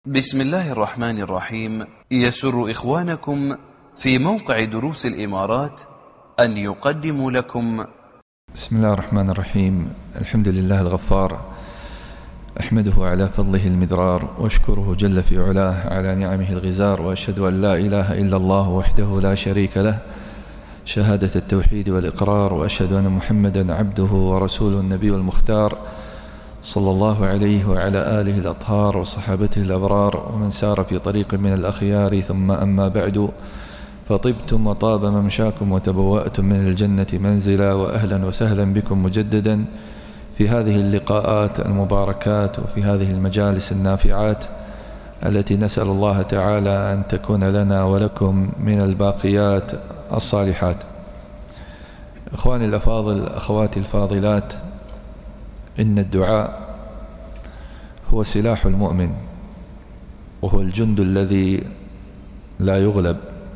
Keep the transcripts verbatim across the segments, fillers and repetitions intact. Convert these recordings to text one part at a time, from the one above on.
بسم الله الرحمن الرحيم. يسر إخوانكم في موقع دروس الإمارات أن يقدموا لكم بسم الله الرحمن الرحيم. الحمد لله الغفار، أحمده على فضله المدرار، واشكره جل في علاه على نعمه الغزار، وأشهد أن لا إله إلا الله وحده لا شريك له شهادة التوحيد والإقرار، وأشهد أن محمدا عبده ورسوله النبي المختار صلى الله عليه وعلى آله الأطهار وصحابته الأبرار ومن سار في طريق من الأخيار. ثم أما بعد، فطبتم وطاب ممشاكم وتبوأتم من الجنة منزلا، وأهلا وسهلا بكم مجددا في هذه اللقاءات المباركات وفي هذه المجالس النافعات التي نسأل الله تعالى أن تكون لنا ولكم من الباقيات الصالحات. إخواني الأفاضل، أخواتي الفاضلات، إن الدعاء هو سلاح المؤمن، وهو الجند الذي لا يغلب،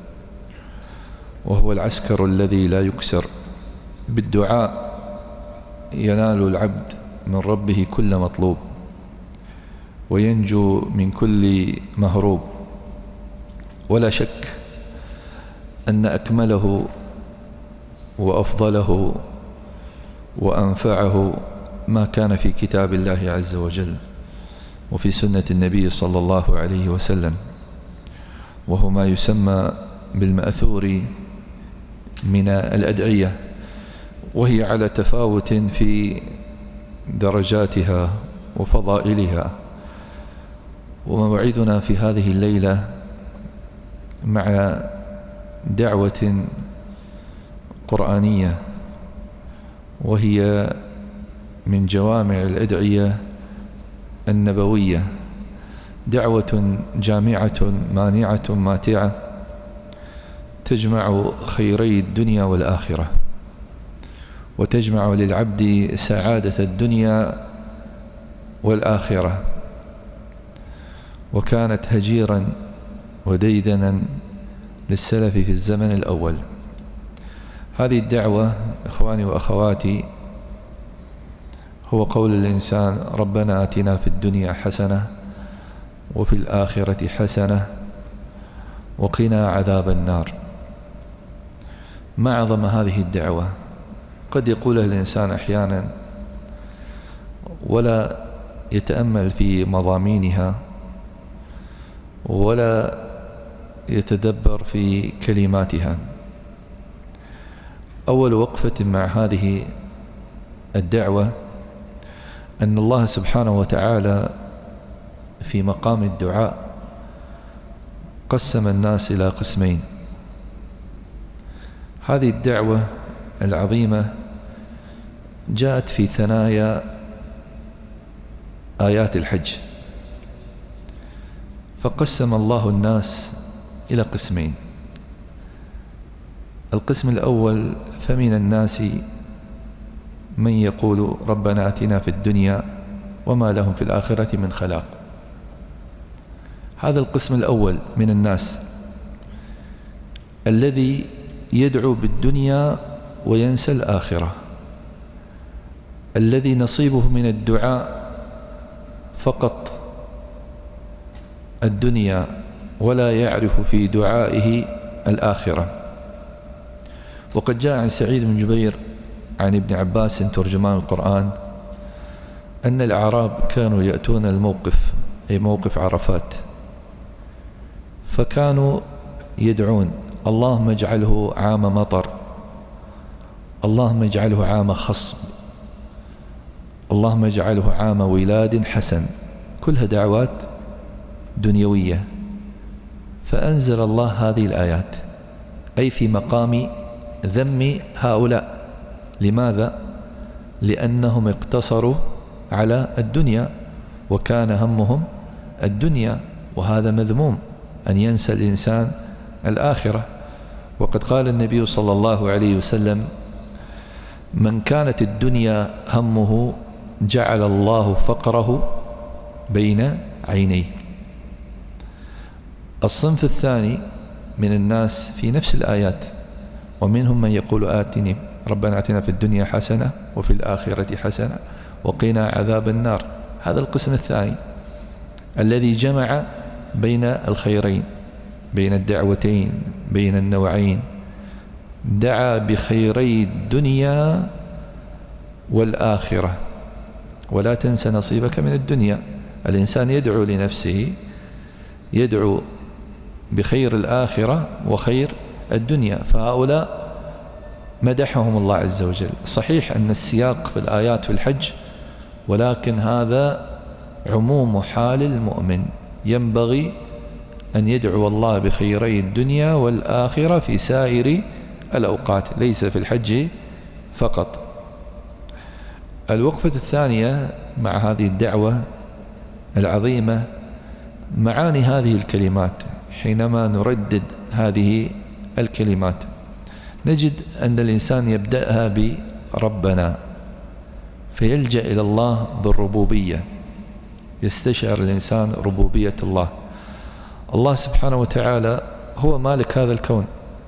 وهو العسكر الذي لا يكسر. بالدعاء ينال العبد من ربه كل مطلوب، وينجو من كل مهروب. ولا شك أن أكمله وأفضله وأنفعه ما كان في كتاب الله عز وجل وفي سنة النبي صلى الله عليه وسلم، وهو ما يسمى بالمأثور من الأدعية، وهي على تفاوت في درجاتها وفضائلها. وموعدنا في هذه الليلة مع دعوة قرآنية، وهي من جوامع الأدعية النبوية، دعوة جامعة مانعة ماتعة تجمع خيري الدنيا والآخرة، وتجمع للعبد سعادة الدنيا والآخرة، وكانت هجيرا وديدنا للسلف في الزمن الأول. هذه الدعوة إخواني وأخواتي هو قول الإنسان: ربنا آتنا في الدنيا حسنة وفي الآخرة حسنة وقنا عذاب النار. ما أعظم هذه الدعوة، قد يقولها الإنسان أحيانا ولا يتأمل في مضامينها ولا يتدبر في كلماتها. أول وقفة مع هذه الدعوة أن الله سبحانه وتعالى في مقام الدعاء قسم الناس إلى قسمين. هذه الدعوة العظيمة جاءت في ثنايا آيات الحج، فقسم الله الناس إلى قسمين. القسم الأول: فمن الناس من يقول ربنا آتنا في الدنيا وما لهم في الآخرة من خلاق. هذا القسم الأول من الناس الذي يدعو بالدنيا وينسى الآخرة، الذي نصيبه من الدعاء فقط الدنيا ولا يعرف في دعائه الآخرة. وقد جاء عن سعيد بن جبير عن ابن عباس ترجمان القرآن أن الأعراب كانوا يأتون الموقف، أي موقف عرفات، فكانوا يدعون: اللهم اجعله عام مطر، اللهم اجعله عام خصب، اللهم اجعله عام ولاد حسن. كلها دعوات دنيوية. فأنزل الله هذه الآيات، أي في مقام ذم هؤلاء. لماذا؟ لأنهم اقتصروا على الدنيا وكان همهم الدنيا، وهذا مذموم أن ينسى الإنسان الآخرة. وقد قال النبي صلى الله عليه وسلم: من كانت الدنيا همه جعل الله فقره بين عينيه. الصنف الثاني من الناس في نفس الآيات: ومنهم من يقول آتني ربنا آتنا في الدنيا حسنة وفي الآخرة حسنة وقنا عذاب النار. هذا القسم الثاني. الذي جمع بين الخيرين، بين الدعوتين، بين النوعين، دعا بخيري الدنيا والآخرة. ولا تنس نصيبك من الدنيا. الإنسان يدعو لنفسه، يدعو بخير الآخرة وخير الدنيا، فهؤلاء مدحهم الله عز وجل. صحيح أن السياق في الآيات في الحج، ولكن هذا عموم حال المؤمن، ينبغي أن يدعو الله بخيري الدنيا والآخرة في سائر الأوقات، ليس في الحج فقط. الوقفة الثانية مع هذه الدعوة العظيمة معاني هذه الكلمات. حينما نردد هذه الكلمات نجد أن الإنسان يبدأها بربنا، فيلجأ إلى الله بالربوبية، يستشعر الإنسان ربوبية الله. الله سبحانه وتعالى هو مالك هذا الكون،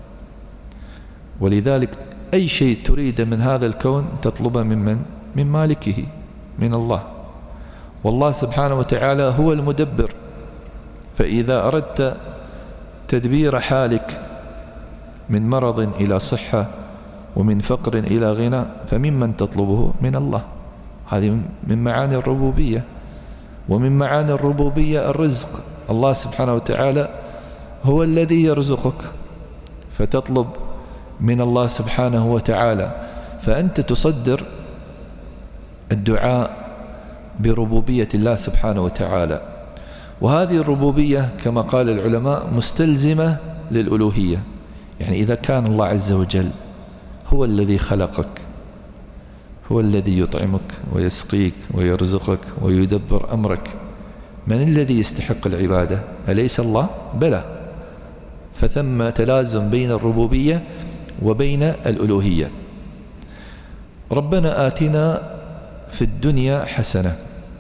ولذلك أي شيء تريد من هذا الكون تطلبه ممن؟ من مالكه، من الله. والله سبحانه وتعالى هو المدبر، فإذا أردت تدبير حالك من مرض إلى صحة ومن فقر إلى غنى فممن تطلبه؟ من الله. هذه من معاني الربوبية. ومن معاني الربوبية الرزق، الله سبحانه وتعالى هو الذي يرزقك، فتطلب من الله سبحانه وتعالى، فأنت تصدر الدعاء بربوبية الله سبحانه وتعالى. وهذه الربوبية كما قال العلماء مستلزمة للألوهية. يعني إذا كان الله عز وجل هو الذي خلقك، هو الذي يطعمك ويسقيك ويرزقك ويدبر أمرك، من الذي يستحق العبادة؟ أليس الله؟ بلى. فثم تلازم بين الربوبية وبين الألوهية. ربنا آتنا في الدنيا حسنة.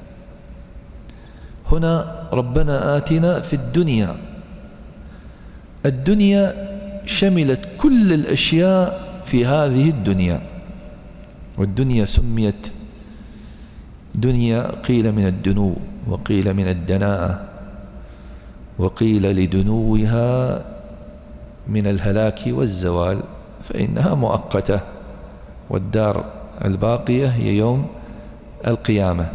هنا ربنا آتنا في الدنيا، الدنيا شملت كل الأشياء في هذه الدنيا. والدنيا سميت دنيا قيل من الدنو، وقيل من الدناءة، وقيل لدنوها من الهلاك والزوال، فإنها مؤقتة، والدار الباقية هي يوم القيامة.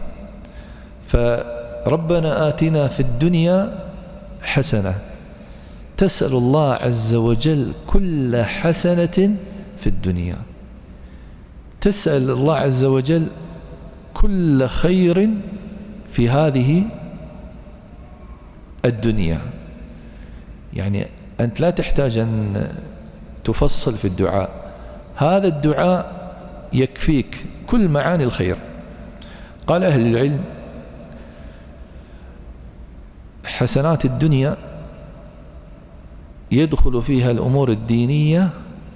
فربنا آتنا في الدنيا حسنة، تسأل الله عز وجل كل حسنة في الدنيا، تسأل الله عز وجل كل خير في هذه الدنيا. يعني أنت لا تحتاج أن تفصل في الدعاء، هذا الدعاء يكفيك كل معاني الخير. قال أهل العلم حسنات الدنيا يدخل فيها الأمور الدينية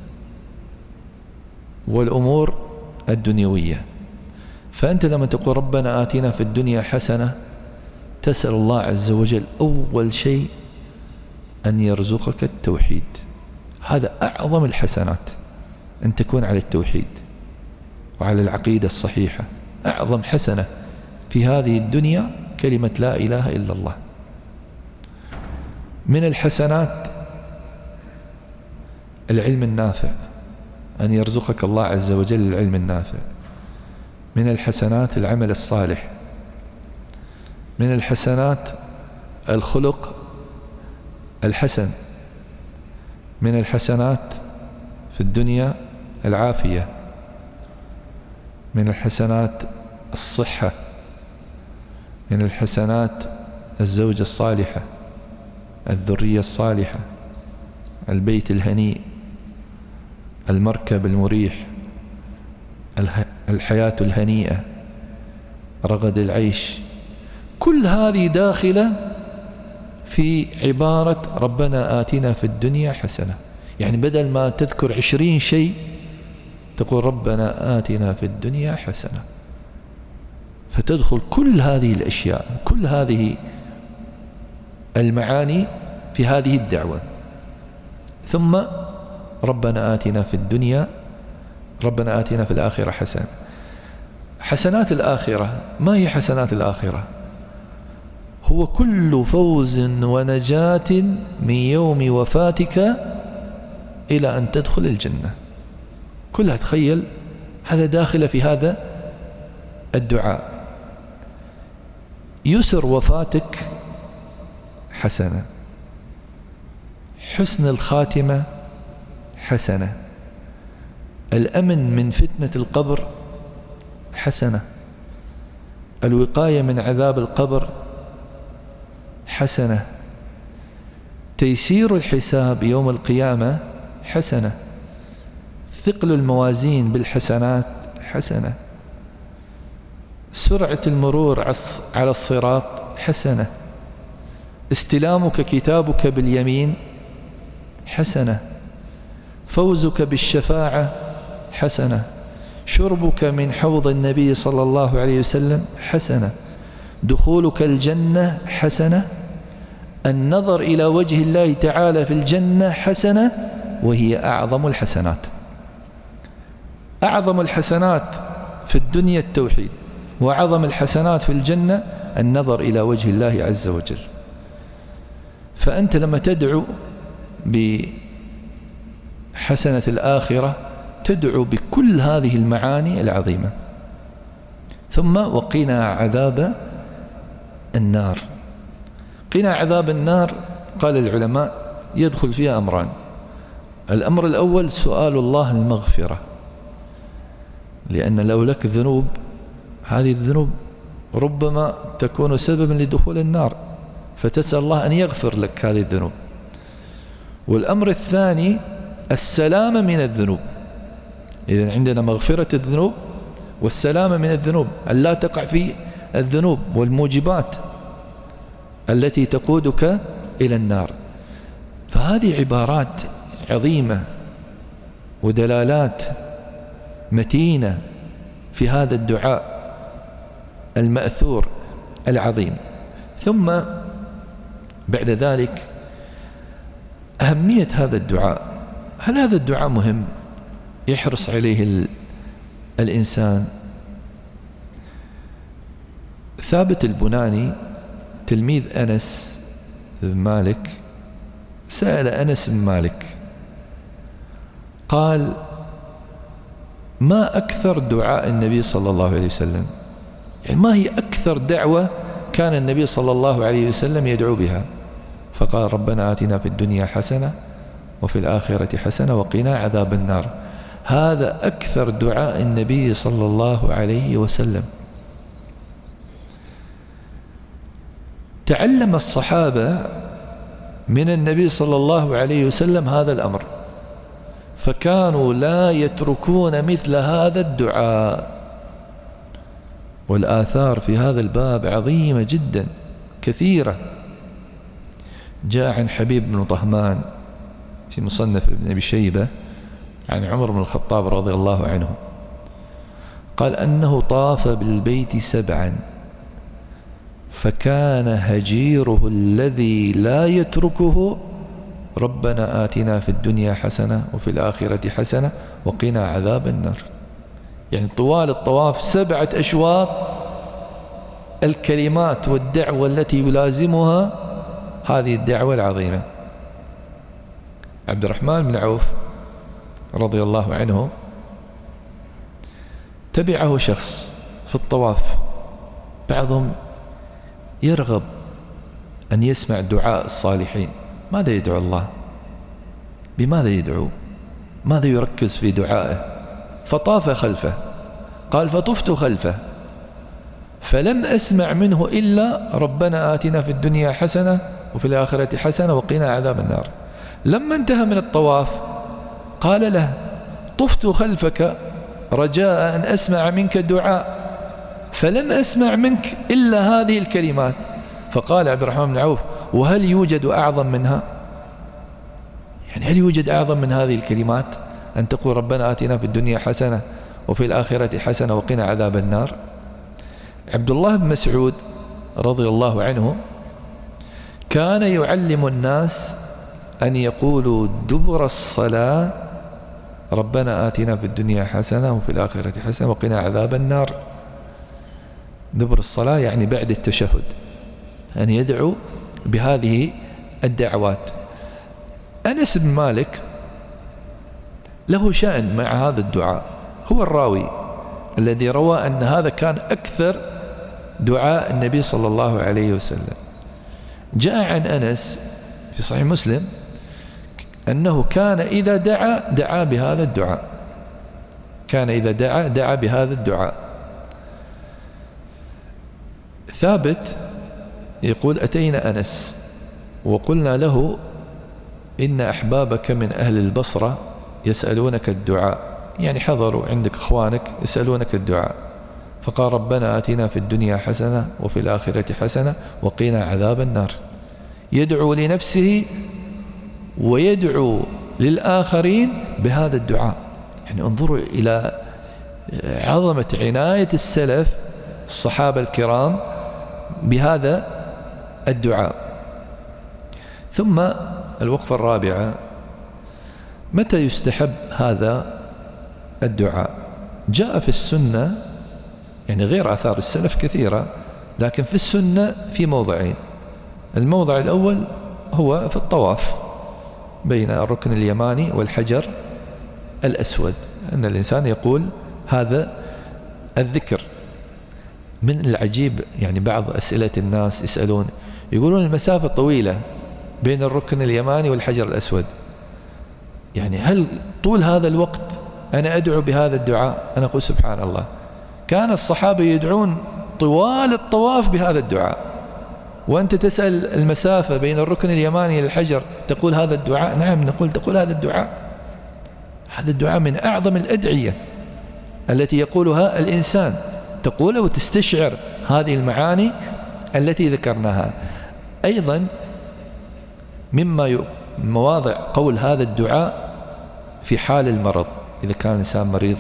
والأمور الدنيوية. فأنت لما تقول ربنا آتنا في الدنيا حسنة تسأل الله عز وجل أول شيء أن يرزقك التوحيد. هذا أعظم الحسنات، أن تكون على التوحيد وعلى العقيدة الصحيحة. أعظم حسنة في هذه الدنيا كلمة لا إله إلا الله. من الحسنات العلم النافع، أن يرزقك الله عز وجل العلم النافع. من الحسنات العمل الصالح. من الحسنات الخلق الحسن. من الحسنات في الدنيا العافية. من الحسنات الصحة. من الحسنات الزوجة الصالحة، الذرية الصالحة، البيت الهنيء، المركب المريح، الحياة الهنيئة، رغد العيش. كل هذه داخلة في عبارة ربنا آتنا في الدنيا حسنة. يعني بدل ما تذكر عشرين شيء تقول ربنا آتنا في الدنيا حسنة، فتدخل كل هذه الأشياء، كل هذه المعاني في هذه الدعوة. ثم ربنا آتنا في الدنيا، ربنا آتنا في الآخرة حسنة. حسنات الآخرة، ما هي حسنات الآخرة؟ هو كل فوز ونجاة من يوم وفاتك إلى أن تدخل الجنة. كلها تخيل هذا داخل في هذا الدعاء. يسر وفاتك حسنة، حسن الخاتمة حسنة، الأمن من فتنة القبر حسنة، الوقاية من عذاب القبر حسنة، تيسير الحساب يوم القيامة حسنة، ثقل الموازين بالحسنات حسنة، سرعة المرور على الصراط حسنة، استلامك كتابك باليمين حسنة، فوزك بالشفاعة حسنة، شربك من حوض النبي صلى الله عليه وسلم حسنة، دخولك الجنة حسنة، النظر إلى وجه الله تعالى في الجنة حسنة، وهي أعظم الحسنات. أعظم الحسنات في الدنيا التوحيد، وأعظم الحسنات في الجنة النظر إلى وجه الله عز وجل. فأنت لما تدعو بحسنة الآخرة تدعو بكل هذه المعاني العظيمة. ثم وقنا عذاب النار. قنا عذاب النار قال العلماء يدخل فيها أمران. الأمر الأول سؤال الله المغفرة، لأن لو لك ذنوب هذه الذنوب ربما تكون سببا لدخول النار، فتسأل الله أن يغفر لك هذه الذنوب. والأمر الثاني السلامة من الذنوب. إذن عندنا مغفرة الذنوب والسلامة من الذنوب، أن لا تقع في الذنوب والموجبات التي تقودك إلى النار. فهذه عبارات عظيمة ودلالات متينة في هذا الدعاء المأثور العظيم. ثم بعد ذلك أهمية هذا الدعاء. هل هذا الدعاء مهم يحرص عليه الإنسان؟ ثابت البناني تلميذ أنس بن مالك سأل أنس بن مالك قال: ما أكثر دعاء النبي صلى الله عليه وسلم؟ يعني ما هي أكثر دعوة كان النبي صلى الله عليه وسلم يدعو بها؟ فقال: ربنا آتنا في الدنيا حسنة وفي الآخرة حسنة وقنا عذاب النار. هذا أكثر دعاء النبي صلى الله عليه وسلم. تعلم الصحابة من النبي صلى الله عليه وسلم هذا الأمر، فكانوا لا يتركون مثل هذا الدعاء. والآثار في هذا الباب عظيمة جدا كثيرة. جاء عن حبيب بن طهمان في مصنف ابن أبي شيبة عن عمر بن الخطاب رضي الله عنه قال أنه طاف بالبيت سبعا، فكان هجيره الذي لا يتركه: ربنا آتنا في الدنيا حسنة وفي الآخرة حسنة وقنا عذاب النار. يعني طوال الطواف سبعة أشواط الكلمات والدعوة التي يلازمها هذه الدعوة العظيمة. عبد الرحمن بن عوف رضي الله عنه تبعه شخص في الطواف، بعضهم يرغب أن يسمع دعاء الصالحين. ماذا يدعو الله؟ بماذا يدعو؟ ماذا يركز في دعائه؟ فطاف خلفه. قال: فطفت خلفه فلم أسمع منه إلا ربنا آتنا في الدنيا حسنة وفي الآخرة حسنة وقنا عذاب النار. لما انتهى من الطواف قال له: طفت خلفك رجاء أن أسمع منك دعاء، فلم أسمع منك إلا هذه الكلمات. فقال عبد الرحمن بن عوف: وهل يوجد أعظم منها؟ يعني هل يوجد أعظم من هذه الكلمات أن تقول ربنا آتنا في الدنيا حسنة وفي الآخرة حسنة وقنا عذاب النار؟ عبد الله بن مسعود رضي الله عنه كان يعلم الناس أن يقولوا دبر الصلاة ربنا آتنا في الدنيا حسنة وفي الآخرة حسنة وقنا عذاب النار. دبر الصلاة يعني بعد التشهد. أن يدعو بهذه الدعوات. أنس بن مالك له شأن مع هذا الدعاء، هو الراوي الذي روى أن هذا كان أكثر دعاء النبي صلى الله عليه وسلم. جاء عن أنس في صحيح مسلم أنه كان إذا دعا دعا بهذا الدعاء، كان إذا دعا دعا بهذا الدعاء. ثابت يقول أتينا أنس وقلنا له إن أحبابك من أهل البصرة يسألونك الدعاء، يعني حضروا عندك إخوانك يسألونك الدعاء، فقال ربنا آتنا في الدنيا حسنة وفي الآخرة حسنة وقنا عذاب النار. يدعو لنفسه ويدعو للآخرين بهذا الدعاء. يعني انظروا إلى عظمة عناية السلف الصحابة الكرام بهذا الدعاء. ثم الوقفة الرابعة، متى يستحب هذا الدعاء؟ جاء في السنة، يعني غير آثار السلف كثيرة، لكن في السنة في موضعين. الموضع الأول هو في الطواف بين الركن اليماني والحجر الأسود، أن الإنسان يقول هذا الذكر. من العجيب يعني بعض أسئلة الناس يسألون يقولون المسافة طويلة بين الركن اليماني والحجر الأسود، يعني هل طول هذا الوقت أنا أدعو بهذا الدعاء؟ أنا أقول سبحان الله، كان الصحابة يدعون طوال الطواف بهذا الدعاء، وأنت تسأل المسافة بين الركن اليماني للحجر تقول هذا الدعاء؟ نعم نقول تقول هذا الدعاء. هذا الدعاء من أعظم الأدعية التي يقولها الإنسان، تقول وتستشعر هذه المعاني التي ذكرناها. أيضا مما مواضع قول هذا الدعاء في حال المرض، إذا كان الإنسان مريض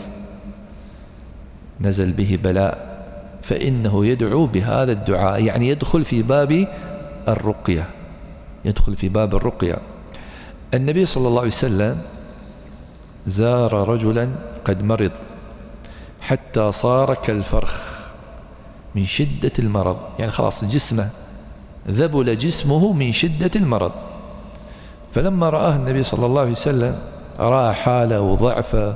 نزل به بلاء فإنه يدعو بهذا الدعاء، يعني يدخل في باب الرقية، يدخل في باب الرقية. النبي صلى الله عليه وسلم زار رجلا قد مرض حتى صار كالفرخ من شدة المرض، يعني خلاص جسمه ذبل جسمه من شدة المرض. فلما رآه النبي صلى الله عليه وسلم رأى حاله وضعفه،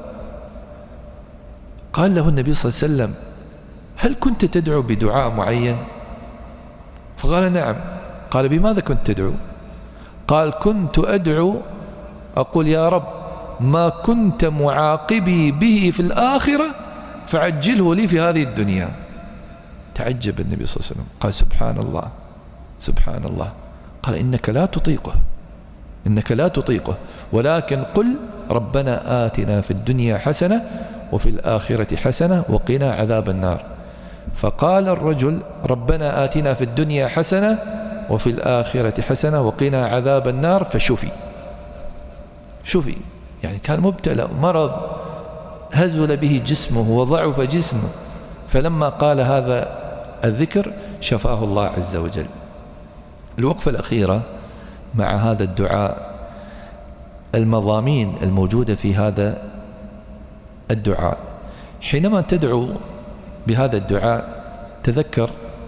قال له النبي صلى الله عليه وسلم هل كنت تدعو بدعاء معين؟ فقال نعم. قال بماذا كنت تدعو؟ قال كنت أدعو أقول يا رب ما كنت معاقبي به في الآخرة فعجله لي في هذه الدنيا. تعجب النبي صلى الله عليه وسلم، قال سبحان الله سبحان الله. قال إنك لا تطيقه، إنك لا تطيقه، ولكن قل ربنا آتنا في الدنيا حسنة وفي الآخرة حسنة وقنا عذاب النار. فقال الرجل ربنا آتنا في الدنيا حسنة وفي الآخرة حسنة وقنا عذاب النار، فشفي. شفي يعني كان مبتلى مرض هزل به جسمه وضعف جسمه، فلما قال هذا الذكر شفاه الله عز وجل. الوقفة الأخيرة مع هذا الدعاء، المضامين الموجودة في هذا الدعاء. حينما تدعو بهذا الدعاء تذكر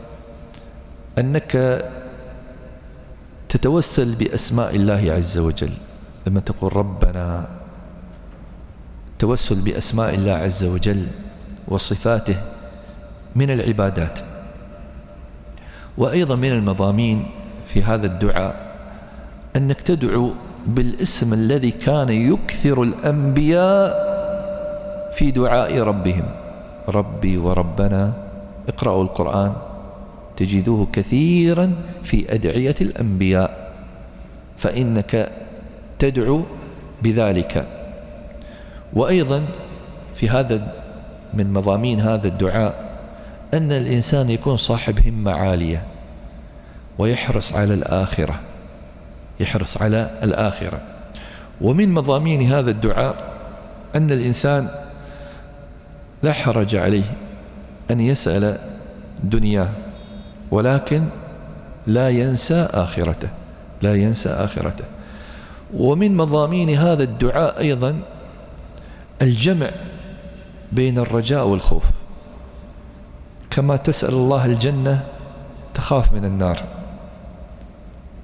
أنك تتوسل بأسماء الله عز وجل. لما تقول ربنا، توسل بأسماء الله عز وجل وصفاته من العبادات. وأيضا من المضامين في هذا الدعاء أنك تدعو بالاسم الذي كان يكثر الأنبياء في دعاء ربهم، ربي وربنا. اقرأوا القرآن تجدوه كثيرا في أدعية الأنبياء، فإنك تدعو بذلك. وأيضا في هذا من مضامين هذا الدعاء أن الإنسان يكون صاحب همة عالية ويحرص على الآخرة، يحرص على الآخرة. ومن مضامين هذا الدعاء أن الإنسان لا حرج عليه أن يسأل دنياه، ولكن لا ينسى آخرته، لا ينسى آخرته. ومن مضامين هذا الدعاء أيضا الجمع بين الرجاء والخوف، كما تسأل الله الجنة تخاف من النار،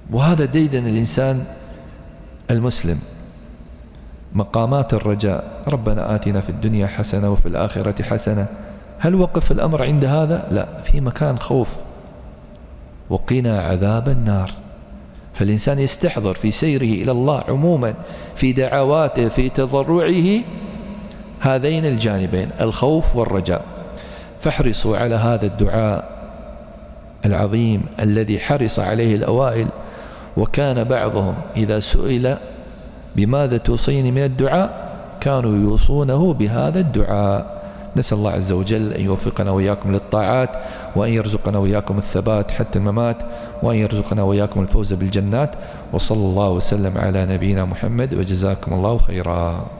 وهذا ديدن الإنسان المسلم، مقامات الرجاء، ربنا آتنا في الدنيا حسنة وفي الآخرة حسنة. هل وقف الأمر عند هذا؟ لا، في مكان خوف، وقنا عذاب النار. فالإنسان يستحضر في سيره إلى الله عموما، في دعواته، في تضرعه، هذين الجانبين، الخوف والرجاء. فاحرصوا على هذا الدعاء العظيم الذي حرص عليه الأوائل، وكان بعضهم إذا سئل بماذا توصيني من الدعاء كانوا يوصونه بهذا الدعاء. نسأل الله عز وجل أن يوفقنا وإياكم للطاعات، وأن يرزقنا وإياكم الثبات حتى الممات، وأن يرزقنا وإياكم الفوز بالجنات. وصلى الله وسلم على نبينا محمد، وجزاكم الله خيرا.